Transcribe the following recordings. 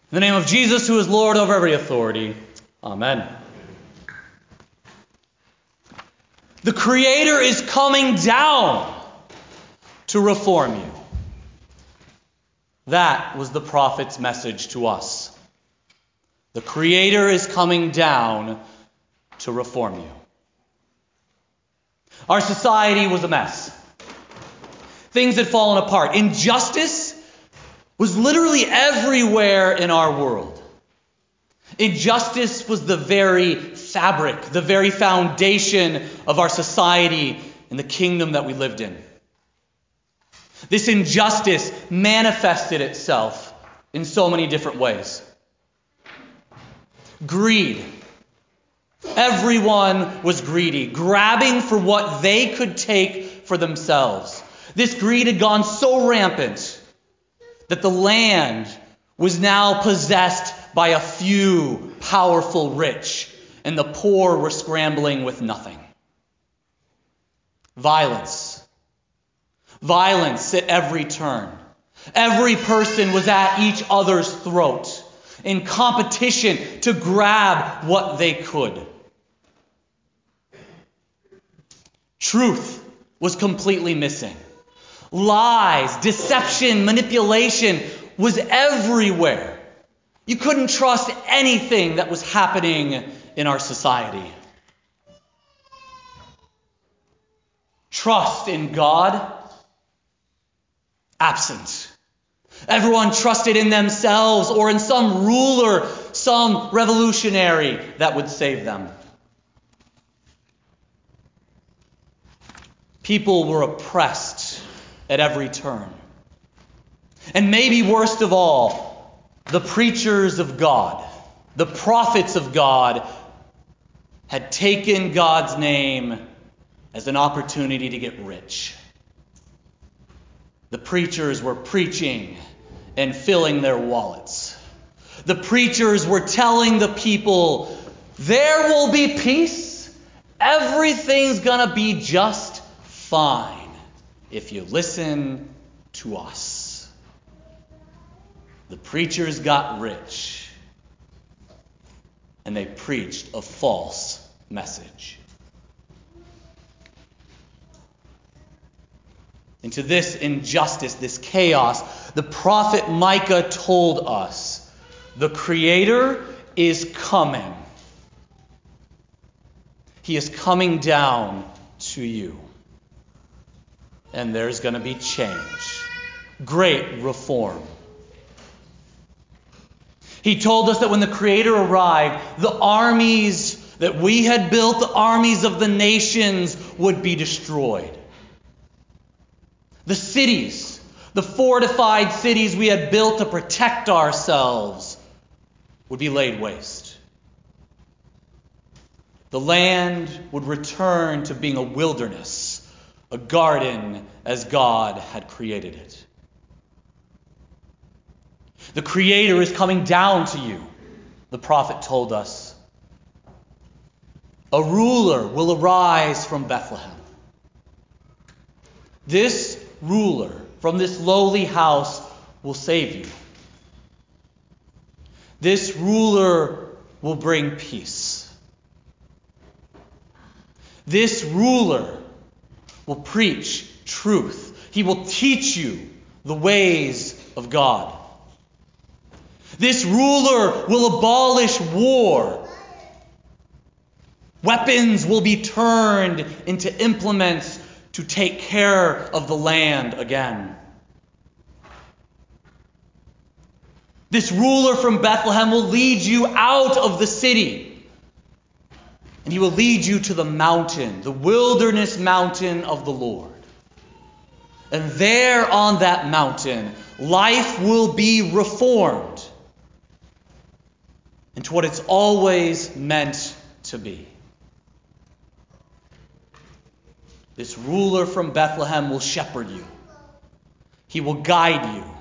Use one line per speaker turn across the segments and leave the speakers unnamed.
In the name of Jesus, who is Lord over every authority. Amen. The Creator is coming down to reform you. That was the prophet's message to us. The Creator is coming down to reform you. Our society was a mess. Things had fallen apart. Injustice was literally everywhere in our world. Injustice was the very fabric, the very foundation of our society and the kingdom that we lived in. This injustice manifested itself in so many different ways. Greed. Everyone was greedy, grabbing for what they could take for themselves. This greed had gone so rampant that the land was now possessed by a few powerful rich, and the poor were scrambling with nothing. Violence. Violence at every turn. Every person was at each other's throat in competition to grab what they could. Truth was completely missing. Lies, deception, manipulation was everywhere. You couldn't trust anything that was happening in our society. Trust in God, absent. Everyone trusted in themselves or in some ruler, some revolutionary that would save them. People were oppressed at every turn. And maybe worst of all, the preachers of God, the prophets of God, had taken God's name as an opportunity to get rich. The preachers were preaching and filling their wallets. The preachers were telling the people, there will be peace. Everything's gonna be just fine if you listen to us. The preachers got rich, and they preached a false message. Into this injustice, this chaos, the prophet Micah told us, the Creator is coming. He is coming down to you. And there's going to be change. Great reform. He told us that when the Creator arrived, the armies that we had built, the armies of the nations, would be destroyed. The cities, the fortified cities we had built to protect ourselves, would be laid waste. The land would return to being a wilderness, a garden as God had created it. The Creator is coming down to you, the prophet told us. A ruler will arise from Bethlehem. This ruler from this lowly house will save you. This ruler will bring peace. This ruler will preach truth. He will teach you the ways of God. This ruler will abolish war. Weapons will be turned into implements to take care of the land again. This ruler from Bethlehem will lead you out of the city. And he will lead you to the mountain, the wilderness mountain of the Lord. And there on that mountain, life will be reformed into what it's always meant to be. This ruler from Bethlehem will shepherd you. He will guide you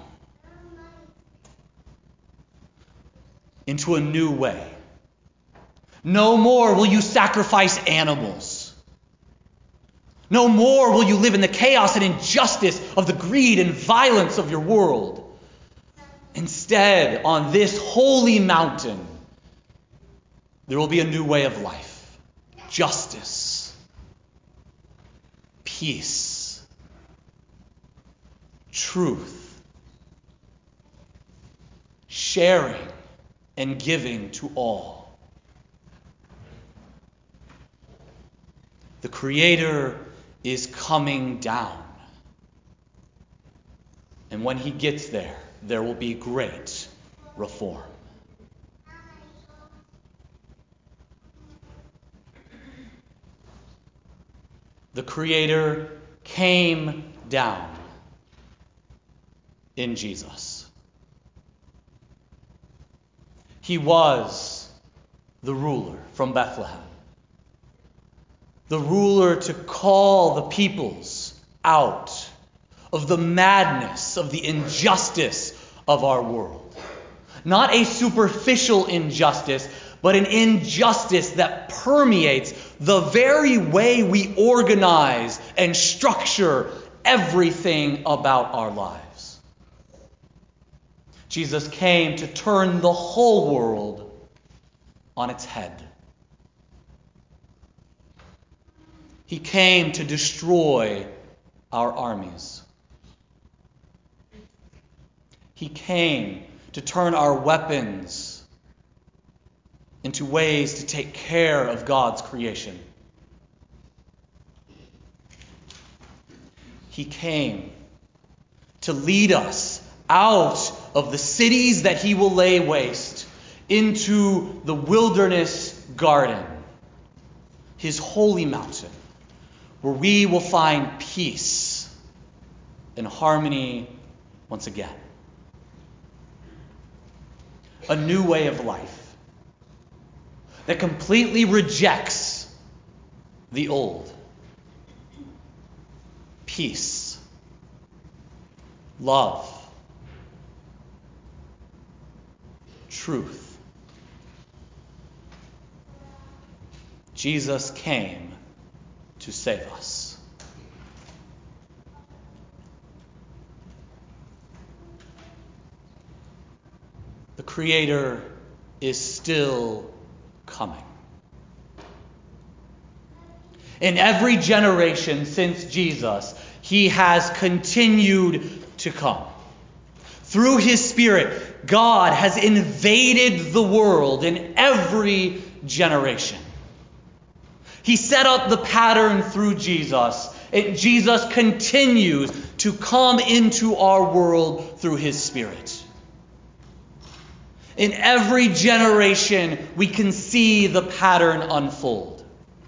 into a new way. No more will you sacrifice animals. No more will you live in the chaos and injustice of the greed and violence of your world. Instead, on this holy mountain, there will be a new way of life. Justice. Peace. Truth. Sharing and giving to all. The Creator is coming down. And when he gets there, there will be great reform. The Creator came down in Jesus. He was the ruler from Bethlehem. The ruler to call the peoples out of the madness, of the injustice of our world. Not a superficial injustice, but an injustice that permeates the very way we organize and structure everything about our lives. Jesus came to turn the whole world on its head. He came to destroy our armies. He came to turn our weapons into ways to take care of God's creation. He came to lead us out of the cities that he will lay waste into the wilderness garden, his holy mountain, where we will find peace and harmony once again. A new way of life that completely rejects the old. Peace, love, truth. Jesus came to save us. The Creator is still coming. In every generation since Jesus, he has continued to come. Through his Spirit, God has invaded the world in every generation. He set up the pattern through Jesus, and Jesus continues to come into our world through his Spirit. In every generation, we can see the pattern unfold.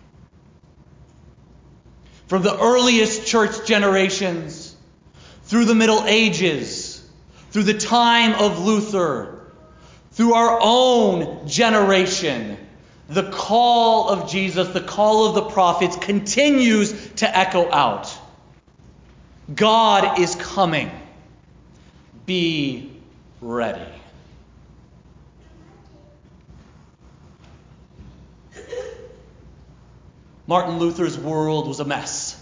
From the earliest church generations, through the Middle Ages, through the time of Luther, through our own generation, the call of Jesus, the call of the prophets continues to echo out. God is coming. Be ready. Martin Luther's world was a mess.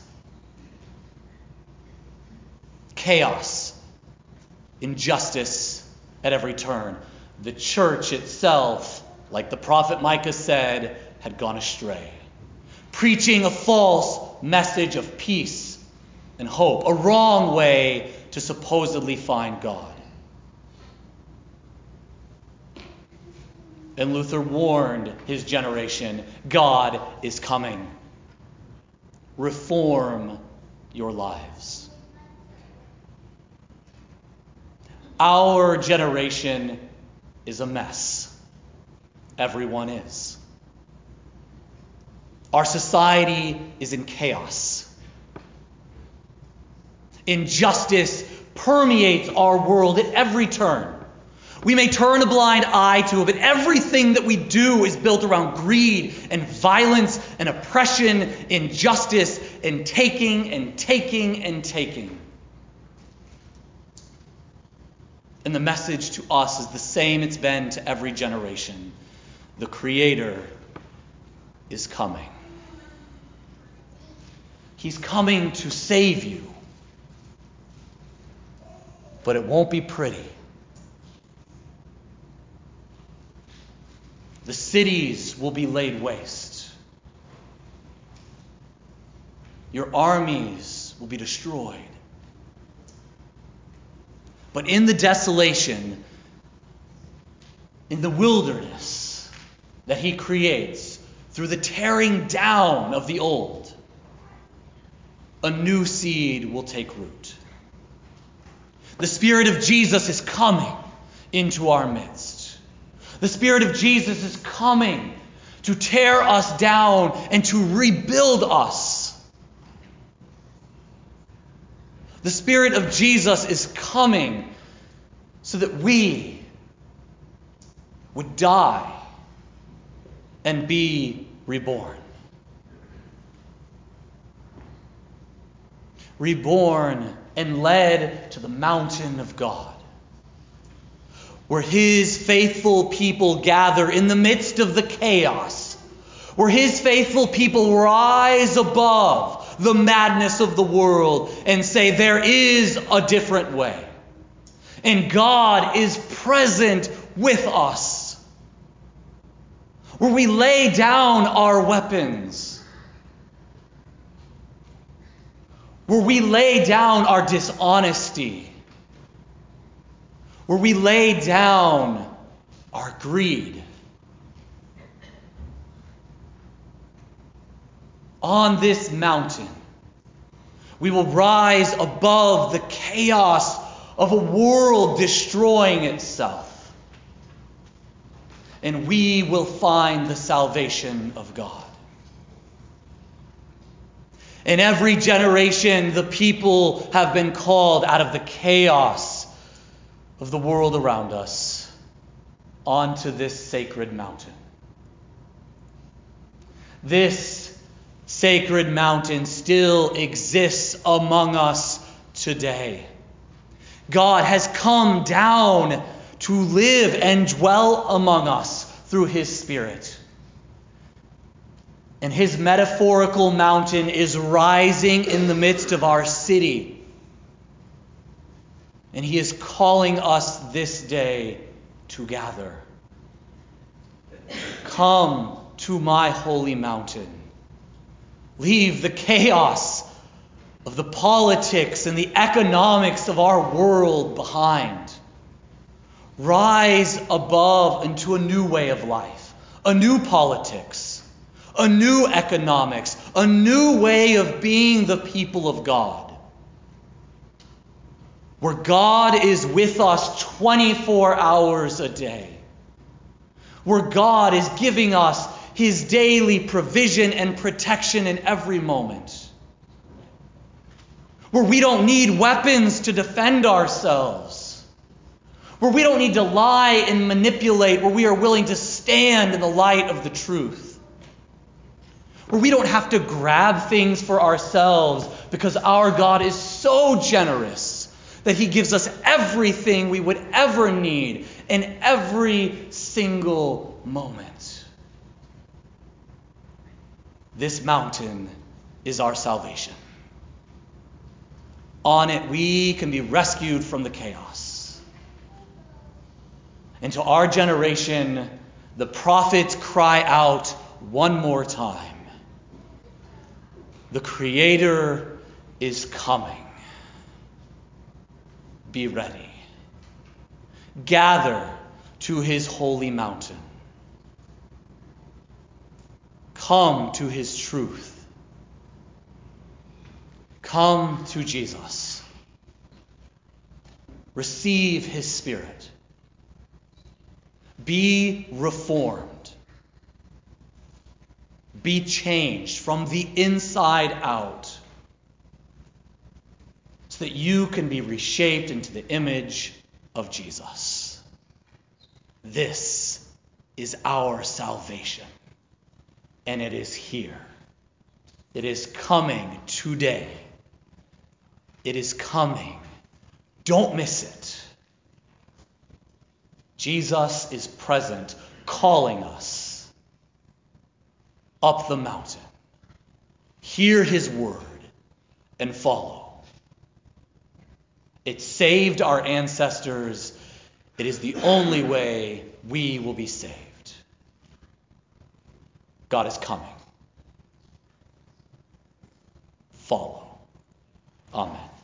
Chaos. Injustice at every turn. The church itself, like the prophet Micah said, had gone astray, preaching a false message of peace and hope, a wrong way to supposedly find God. And Luther warned his generation, God is coming. Reform your lives. Our generation is a mess. Everyone is. Our society is in chaos. Injustice permeates our world at every turn. We may turn a blind eye to it, but everything that we do is built around greed and violence and oppression, injustice, and taking and taking and taking. And the message to us is the same it's been to every generation. The Creator is coming. He's coming to save you. But it won't be pretty. The cities will be laid waste. Your armies will be destroyed. But in the desolation, in the wilderness that he creates through the tearing down of the old, a new seed will take root. The Spirit of Jesus is coming into our midst. The Spirit of Jesus is coming to tear us down and to rebuild us. The Spirit of Jesus is coming so that we would die and be reborn. Reborn and led to the mountain of God, where His faithful people gather in the midst of the chaos, where His faithful people rise above the madness of the world and say, there is a different way. And God is present with us, where we lay down our weapons, where we lay down our dishonesty, where we lay down our greed. On this mountain, we will rise above the chaos of a world destroying itself, and we will find the salvation of God. In every generation, the people have been called out of the chaos of the world around us onto this sacred mountain. This sacred mountain still exists among us today. God has come down to live and dwell among us through His Spirit. And His metaphorical mountain is rising in the midst of our city. And He is calling us this day to gather. Come to my holy mountain. Leave the chaos of the politics and the economics of our world behind. Rise above into a new way of life, a new politics, a new economics, a new way of being the people of God, where God is with us 24 hours a day, where God is giving us His daily provision and protection in every moment, where we don't need weapons to defend ourselves, where we don't need to lie and manipulate, where we are willing to stand in the light of the truth, where we don't have to grab things for ourselves because our God is so generous that He gives us everything we would ever need in every single moment. This mountain is our salvation. On it, we can be rescued from the chaos. And to our generation, the prophets cry out one more time. The Creator is coming. Be ready. Gather to His holy mountain. Come to His truth. Come to Jesus. Receive His Spirit. Be reformed. Be changed from the inside out so that you can be reshaped into the image of Jesus. This is our salvation, and it is here. It is coming today. It is coming. Don't miss it. Jesus is present, calling us up the mountain. Hear His word and follow. It saved our ancestors. It is the only way we will be saved. God is coming. Follow. Amen.